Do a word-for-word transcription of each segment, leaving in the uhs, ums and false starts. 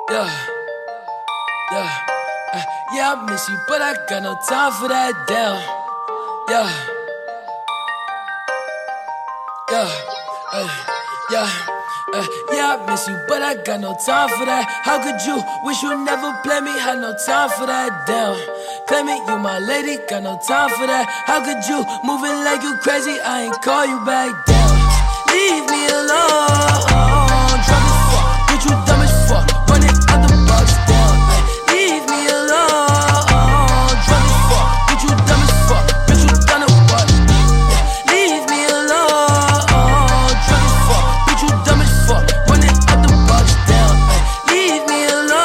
Yeah, yeah, uh, yeah, I miss you, but I got no time for that. Damn, yeah, yeah, uh, yeah, uh, yeah, I miss you, but I got no time for that. How could you wish you never play me? Had no time for that. Damn, claim it, you my lady, got no time for that. How could you moving like you crazy? I ain't call you back. Damn, leave me alone. Drunk as fuck, bitch, you dumb as fuck. Running out the box. Damn, ay, leave me alone. Drunk as fuck, bitch, you dumb as fuck. Bitch, you done it what? Yeah, leave me alone. Drunk as fuck, bitch, you dumb as fuck. Running out the box. Damn, ay, leave me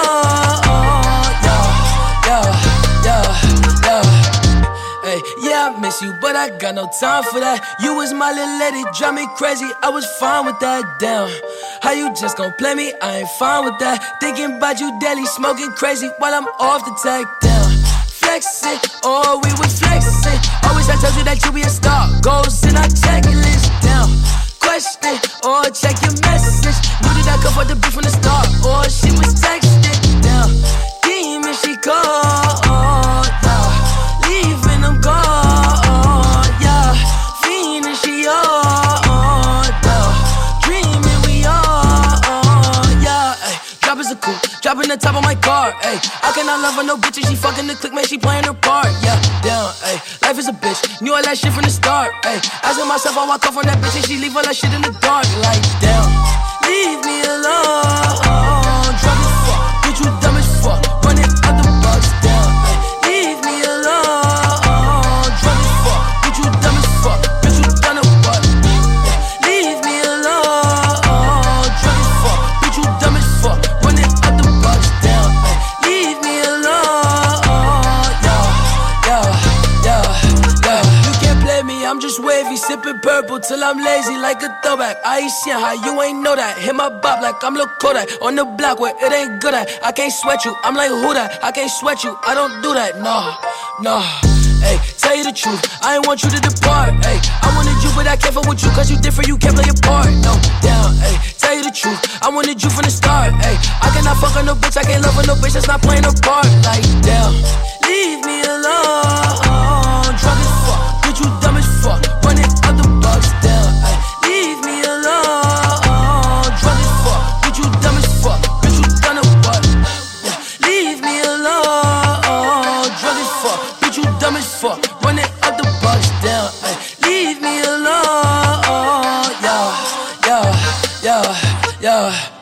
alone. Yeah, yeah, yeah, yeah. Hey, yeah, I miss you, but I got no time for that. You was my little lady, drive me crazy. I was fine with that. Damn, how you just gon' play me? I ain't fine with that. Thinking about you daily, smoking crazy while I'm off the tag. Down, flexing, oh we was flexing. Always I told you that you be a star. Goals in our checklist. Down, question or check your message. Knew that I could afford the beef from the start, or she was texting. Down, demon she called. Yeah, leaving them gone. Yeah, fiending she on. Down, dreaming we on. Yeah, ay, drop is a coupe, dropping the top of my car. Ay, I cannot love her no bitch and she fucking the click, man, she playing her part. Yeah, down, ay, life is a bitch, knew all that shit from the start. Ay, asking myself I walk off on that bitch and she leave all that shit in the dark. Like, damn, leave me alone. Drunk as fuck, bitch, you dumb as fuck. Running out the box. Down, ay, leave me alone. Drunk as fuck, bitch, you dumb as fuck. Bitch, you done it what? Yeah, leave me alone. Drunk as fuck, bitch, you dumb as fuck. Running out the box. Down, ay, leave me alone. Yeah, yeah, yeah, yeah. You can't play me, I'm just wavy, sipping purple till I'm lazy like a throwback. I ain't seen how you ain't know that. Hit my bop like I'm Lil Kodak on the block where it ain't good at. I can't sweat you, I'm like who that? I can't sweat you, I don't do that. No, no. Hey, tell you the truth, I ain't want you to depart. Hey, I wanted you, but I can't fuck with you, cause you different, you can't play your part. No, down, hey, tell you the truth, I wanted you from the start. Hey, I cannot fuck on no bitch, I can't love on no bitch that's not playing her part. Like, damn, leave me alone. Drunk as fuck, bitch, you dumb as fuck. Running out the box. Down, ay, leave me alone. Drunk as fuck, bitch, you dumb as fuck. Bitch, you done it what? Yeah, leave me alone. Drunk as fuck, bitch, you dumb as fuck. Running out the box. Down, ay, leave me alone. Yeah, yeah, yeah, yeah.